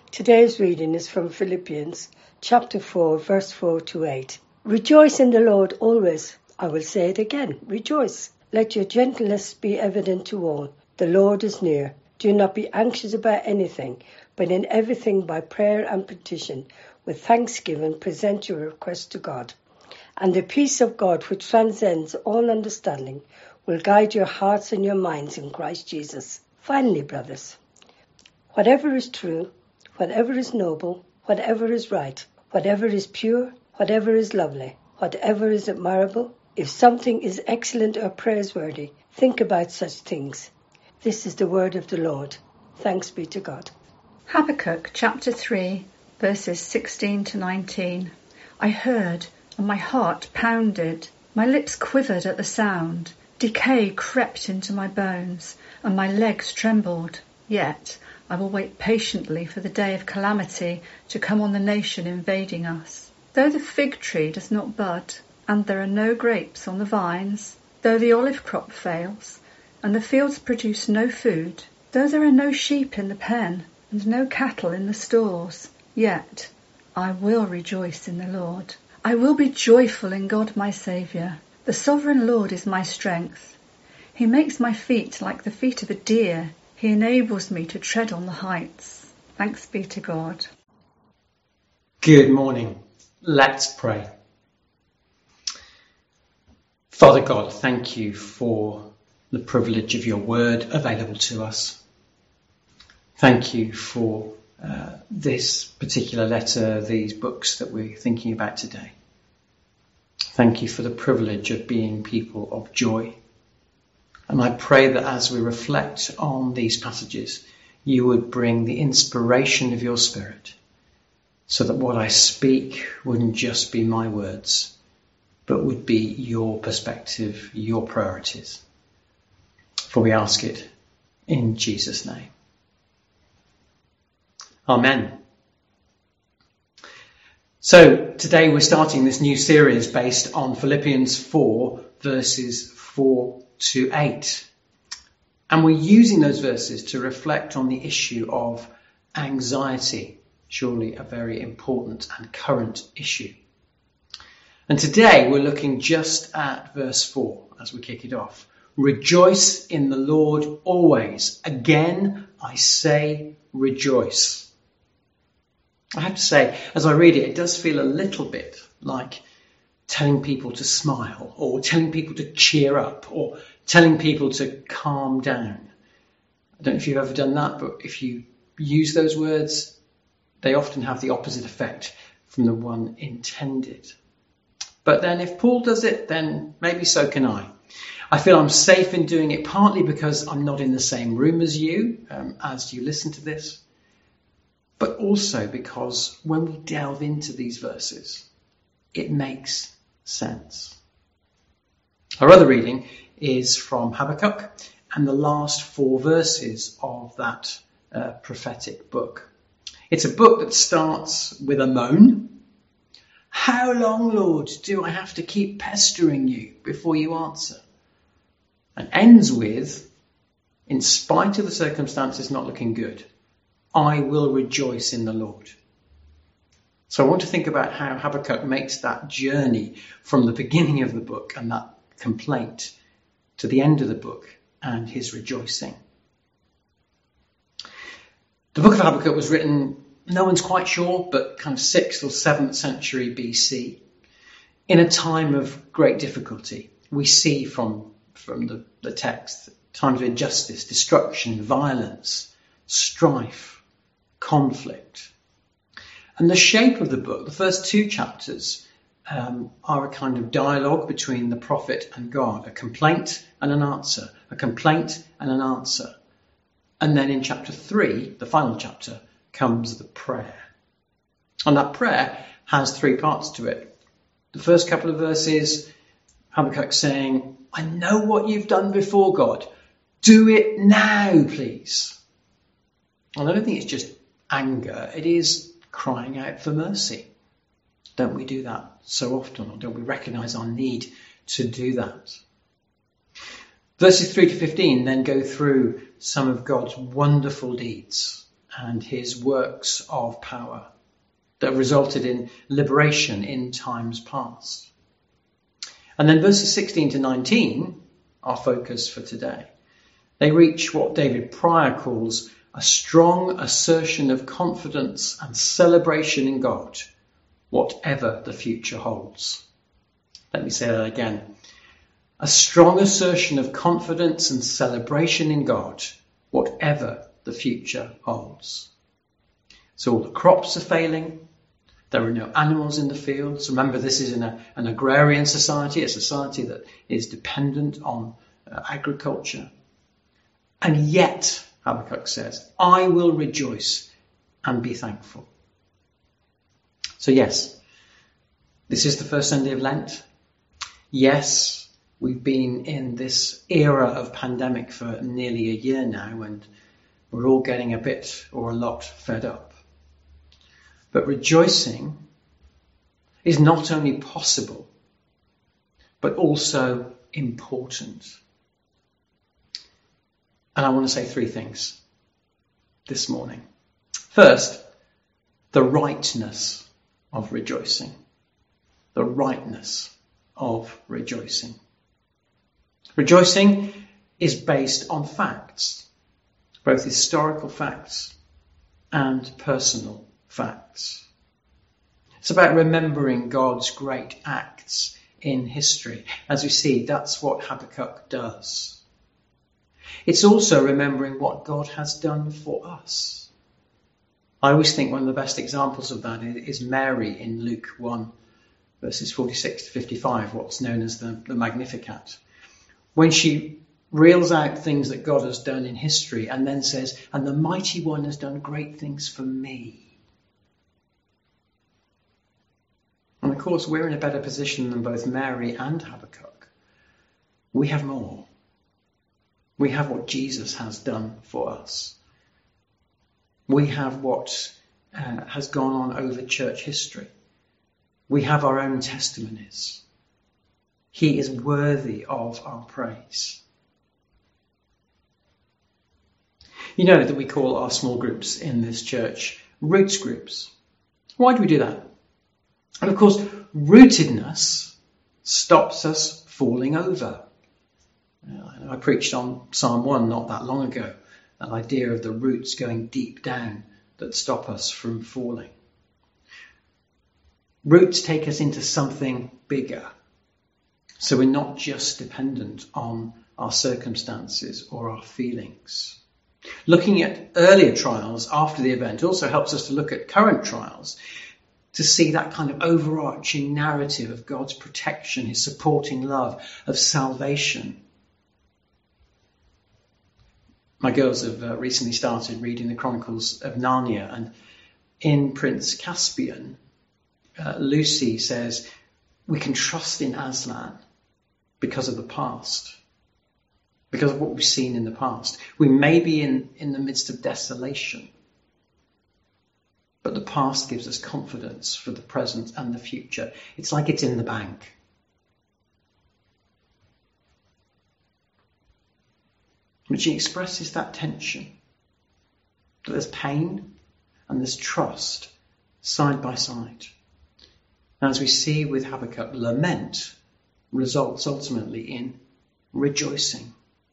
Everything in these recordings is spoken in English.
Today's reading is from Philippians chapter 4, verse 4 to 8. Rejoice in the Lord always. I will say it again, rejoice. Let your gentleness be evident to all. The Lord is near. Do not be anxious about anything, but in everything by prayer and petition, with thanksgiving present your requests to God. And the peace of God, which transcends all understanding, will guide your hearts and your minds in Christ Jesus. Finally, brothers, whatever is true, whatever is noble, whatever is right, whatever is pure, whatever is lovely, whatever is admirable, if something is excellent or praiseworthy, think about such things. This is the word of the Lord. Thanks be to God. Habakkuk chapter 3, verses 16 to 19. I heard, and my heart pounded. My lips quivered at the sound. Decay crept into my bones, and my legs trembled. Yet I will wait patiently for the day of calamity to come on the nation invading us. Though the fig tree does not bud, and there are no grapes on the vines, though the olive crop fails, and the fields produce no food, though there are no sheep in the pen, and no cattle in the stores, yet I will rejoice in the Lord. I will be joyful in God my Saviour. The sovereign Lord is my strength. He makes my feet like the feet of a deer. He enables me to tread on the heights. Thanks be to God. Good morning. Let's pray. Father God, thank you for the privilege of your word available to us. Thank you for this particular letter, these books that we're thinking about today. Thank you for the privilege of being people of joy. And I pray that as we reflect on these passages, you would bring the inspiration of your Spirit so that what I speak wouldn't just be my words, but would be your perspective, your priorities. For we ask it in Jesus' name. Amen. So today we're starting this new series based on Philippians 4 verses 4 to 8. And we're using those verses to reflect on the issue of anxiety, surely a very important and current issue. And today we're looking just at verse 4 as we kick it off. Rejoice in the Lord always. Again, I say rejoice. I have to say, as I read it, it does feel a little bit like telling people to smile, or telling people to cheer up, or telling people to calm down. I don't know if you've ever done that, but if you use those words, they often have the opposite effect from the one intended. But then if Paul does it, then maybe so can I. I feel I'm safe in doing it, partly because I'm not in the same room as you listen to this, but also because when we delve into these verses, it makes sense. Our other reading is from Habakkuk and the last 4 verses of that prophetic book. It's a book that starts with a moan. How long, Lord, do I have to keep pestering you before you answer? And ends with, in spite of the circumstances not looking good, I will rejoice in the Lord. So I want to think about how Habakkuk makes that journey from the beginning of the book and that complaint to the end of the book and his rejoicing. The book of Habakkuk was written, no one's quite sure, but kind of 6th or 7th century BC, in a time of great difficulty. We see from the text times of injustice, destruction, violence, strife, conflict. And the shape of the book, the first 2 chapters, are a kind of dialogue between the prophet and God, a complaint and an answer, a complaint and an answer. And then in chapter 3, the final chapter, comes the prayer. And that prayer has 3 parts to it. The first couple of verses, Habakkuk saying, I know what you've done before, God. Do it now, please. And I don't think it's just anger. It is crying out for mercy. Don't we do that so often? Or don't we recognise our need to do that? Verses 3 to 15 then go through some of God's wonderful deeds and his works of power that resulted in liberation in times past. And then verses 16 to 19, our focus for today, they reach what David Pryor calls a strong assertion of confidence and celebration in God, whatever the future holds. Let me say that again. A strong assertion of confidence and celebration in God, whatever the future holds. So all the crops are failing. There are no animals in the fields. Remember, this is an agrarian society, a society that is dependent on agriculture. And yet, Habakkuk says, I will rejoice and be thankful. So yes, this is the first Sunday of Lent. Yes, we've been in this era of pandemic for nearly a year now, and we're all getting a bit or a lot fed up. But rejoicing is not only possible, but also important. And I want to say three things this morning. First, the rightness of rejoicing. The rightness of rejoicing. Rejoicing is based on facts, both historical facts and personal facts. It's about remembering God's great acts in history. As we see, that's what Habakkuk does. It's also remembering what God has done for us. I always think one of the best examples of that is Mary in Luke 1, verses 46 to 55, what's known as the Magnificat. When she reels out things that God has done in history and then says, and the Mighty One has done great things for me. And of course, we're in a better position than both Mary and Habakkuk. We have more. We have what Jesus has done for us. We have what has gone on over church history. We have our own testimonies. He is worthy of our praise. You know that we call our small groups in this church roots groups. Why do we do that? And of course, rootedness stops us falling over. I preached on Psalm 1 not that long ago, that idea of the roots going deep down that stop us from falling. Roots take us into something bigger, so we're not just dependent on our circumstances or our feelings. Looking at earlier trials after the event also helps us to look at current trials to see that kind of overarching narrative of God's protection, his supporting love, of salvation. My girls have recently started reading the Chronicles of Narnia, and in Prince Caspian, Lucy says, we can trust in Aslan because of the past, because of what we've seen in the past. We may be in the midst of desolation, but the past gives us confidence for the present and the future. It's like it's in the bank. But she expresses that tension, that there's pain and there's trust side by side. And as we see with Habakkuk, lament results ultimately in rejoicing.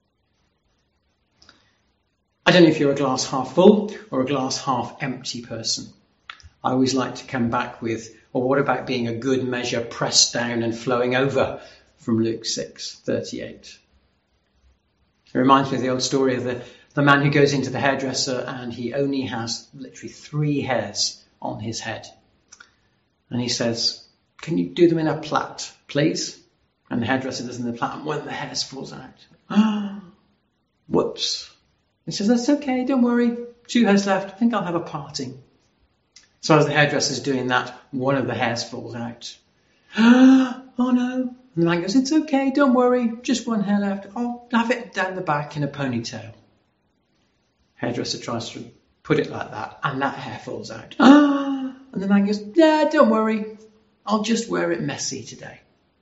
I don't know if you're a glass half full or a glass half empty person. I always like to come back with, or what about being a good measure pressed down and flowing over, from Luke 6:38. It reminds me of the old story of the man who goes into the hairdresser and he only has literally 3 hairs on his head. And he says, can you do them in a plait, please? And the hairdresser does in the plait, and one of the hairs falls out. Whoops. He says, that's okay, don't worry. 2 hairs left, I think I'll have a parting. So as the hairdresser's doing that, one of the hairs falls out. Oh no. And the man goes, it's okay, don't worry, just 1 hair left. I'll have it down the back in a ponytail. Hairdresser tries to put it like that, and that hair falls out. And the man goes, yeah, don't worry, I'll just wear it messy today.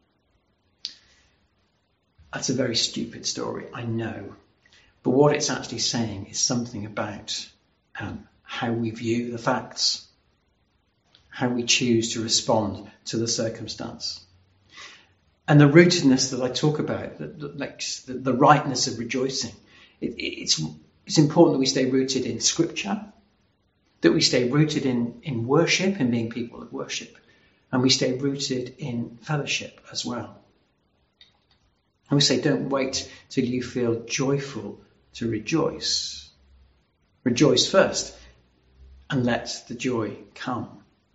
That's a very stupid story, I know. But what it's actually saying is something about how we view the facts, how we choose to respond to the circumstance. And the rootedness that I talk about, the rightness of rejoicing, it's important that we stay rooted in Scripture, that we stay rooted in worship and being people of worship, and we stay rooted in fellowship as well. And we say, don't wait till you feel joyful to rejoice. Rejoice first and let the joy come.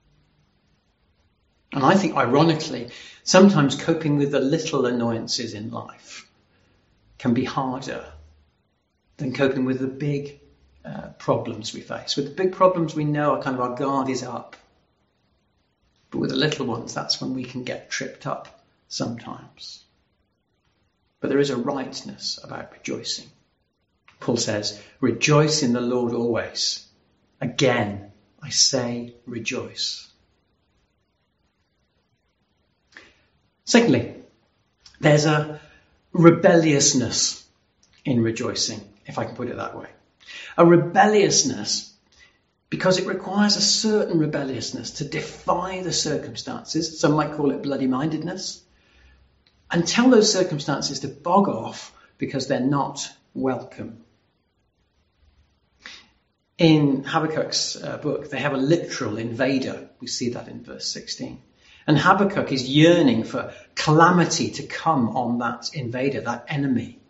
And I think, ironically, sometimes coping with the little annoyances in life can be harder than coping with the big problems we face. With the big problems, we know our guard is up. But with the little ones, that's when we can get tripped up sometimes. But there is a rightness about rejoicing. Paul says, rejoice in the Lord always. Again, I say rejoice. Secondly, there's a rebelliousness in rejoicing, if I can put it that way. A rebelliousness because it requires a certain rebelliousness to defy the circumstances. Some might call it bloody-mindedness. And tell those circumstances to bog off because they're not welcome. In Habakkuk's book, they have a literal invader. We see that in verse 16. And Habakkuk is yearning for calamity to come on that invader, that enemy.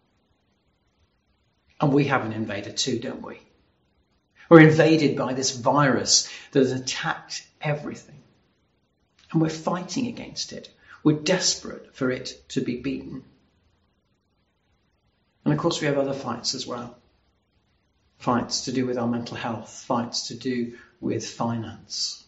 And we have an invader too, don't we? We're invaded by this virus that has attacked everything. And we're fighting against it. We're desperate for it to be beaten. And of course we have other fights as well. Fights to do with our mental health, fights to do with finance.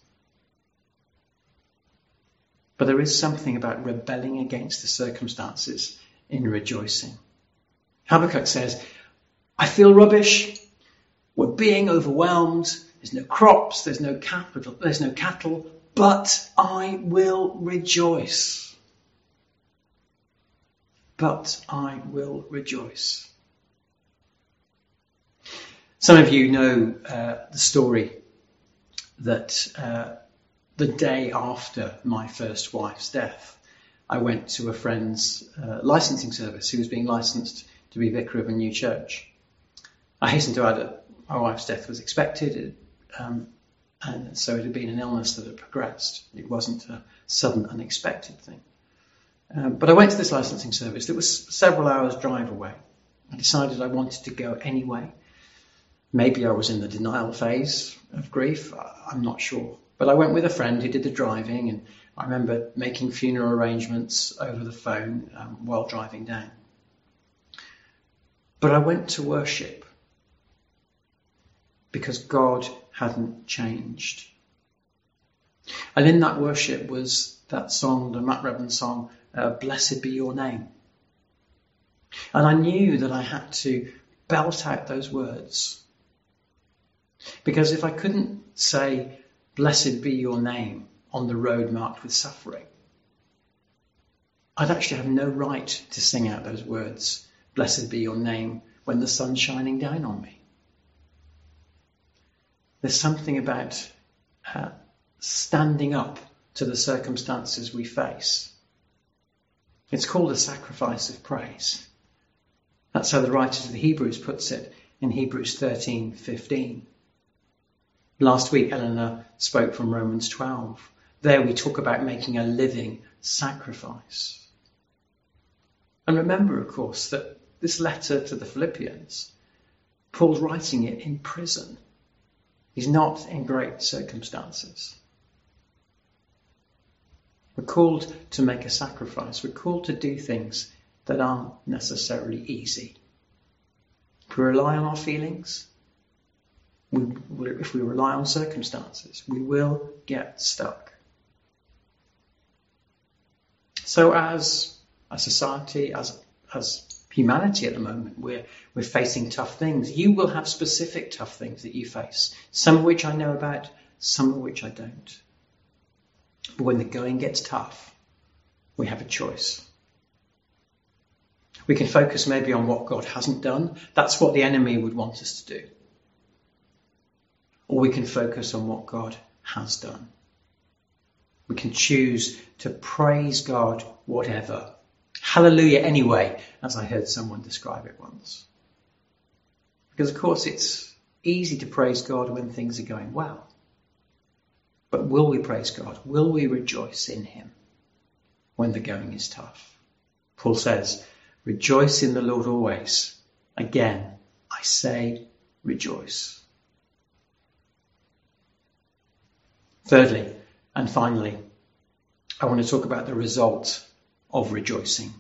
But there is something about rebelling against the circumstances in rejoicing. Habakkuk says, I feel rubbish. We're being overwhelmed. There's no crops. There's no capital. There's no cattle. But I will rejoice. But I will rejoice. Some of you know the story that the day after my first wife's death, I went to a friend's licensing service who was being licensed to be vicar of a new church. I hasten to add that my wife's death was expected, and so it had been an illness that had progressed. It wasn't a sudden, unexpected thing. But I went to this licensing service that was several hours' drive away. I decided I wanted to go anyway. Maybe I was in the denial phase of grief, I'm not sure. But I went with a friend who did the driving, and I remember making funeral arrangements over the phone while driving down. But I went to worship because God hadn't changed. And in that worship was that song, the Matt Redman song, Blessed Be Your Name. And I knew that I had to belt out those words. Because if I couldn't say, Blessed be your name on the road marked with suffering, I'd actually have no right to sing out those words, Blessed be your name, when the sun's shining down on me. There's something about standing up to the circumstances we face. It's called a sacrifice of praise. That's how the writer of the Hebrews puts it in Hebrews 13:15. Last week, Eleanor spoke from Romans 12. There we talk about making a living sacrifice. And remember, of course, that this letter to the Philippians, Paul's writing it in prison. He's not in great circumstances. We're called to make a sacrifice. We're called to do things that aren't necessarily easy. If we rely on our feelings, if we rely on circumstances, we will get stuck. So as a society, as humanity at the moment, we're facing tough things. You will have specific tough things that you face, some of which I know about, some of which I don't. But when the going gets tough, we have a choice. We can focus maybe on what God hasn't done. That's what the enemy would want us to do. or we can focus on what God has done. We can choose to praise God whatever. Hallelujah anyway, as I heard someone describe it once. Because of course it's easy to praise God when things are going well. But will we praise God? Will we rejoice in him when the going is tough? Paul says, rejoice in the Lord always. Again, I say rejoice. Thirdly, and finally, I want to talk about the result of rejoicing.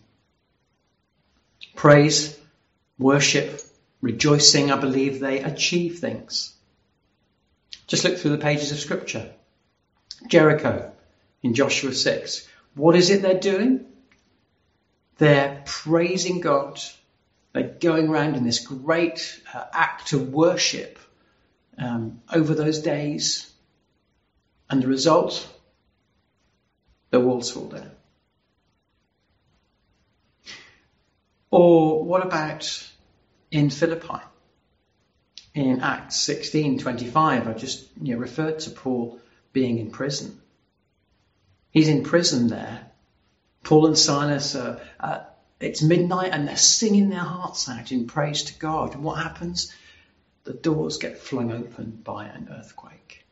Praise, worship, rejoicing, I believe they achieve things. Just look through the pages of Scripture. Jericho in Joshua 6. What is it they're doing? They're praising God. They're going around in this great act of worship over those days. And the result? The walls fall down. Or what about in Philippi? In Acts 16:25, I just referred to Paul being in prison. He's in prison there. Paul and Silas, it's midnight and they're singing their hearts out in praise to God. And what happens? The doors get flung open by an earthquake.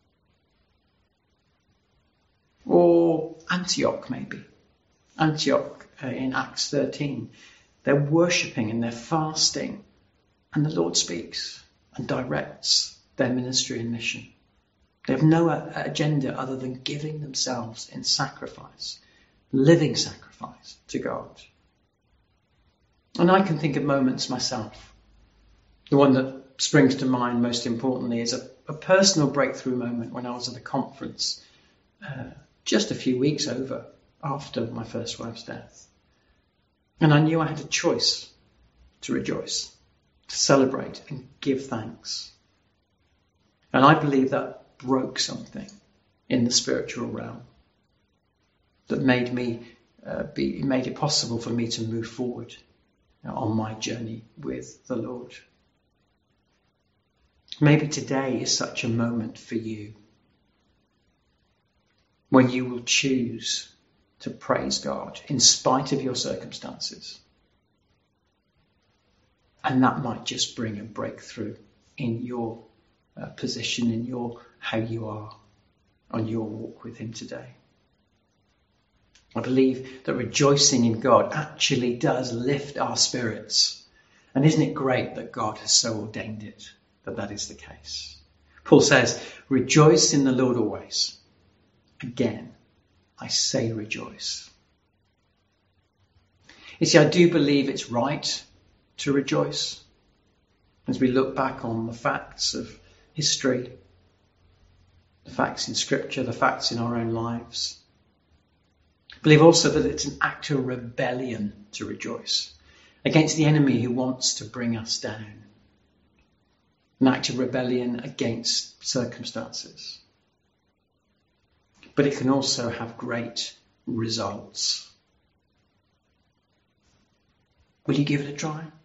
Or Antioch maybe. Antioch in Acts 13. They're worshipping and they're fasting. And the Lord speaks and directs their ministry and mission. They have no agenda other than giving themselves in sacrifice, living sacrifice to God. And I can think of moments myself. The one that springs to mind most importantly is a personal breakthrough moment when I was at a conference just a few weeks over after my first wife's death. And I knew I had a choice to rejoice, to celebrate and give thanks. And I believe that broke something in the spiritual realm that made it possible for me to move forward on my journey with the Lord. Maybe today is such a moment for you when you will choose to praise God in spite of your circumstances. And that might just bring a breakthrough in your position, in how you are on your walk with him today. I believe that rejoicing in God actually does lift our spirits. And isn't it great that God has so ordained it, that is the case? Paul says, rejoice in the Lord always. Again, I say rejoice. You see, I do believe it's right to rejoice as we look back on the facts of history, the facts in Scripture, the facts in our own lives. I believe also that it's an act of rebellion to rejoice against the enemy who wants to bring us down. An act of rebellion against circumstances. But it can also have great results. Will you give it a try?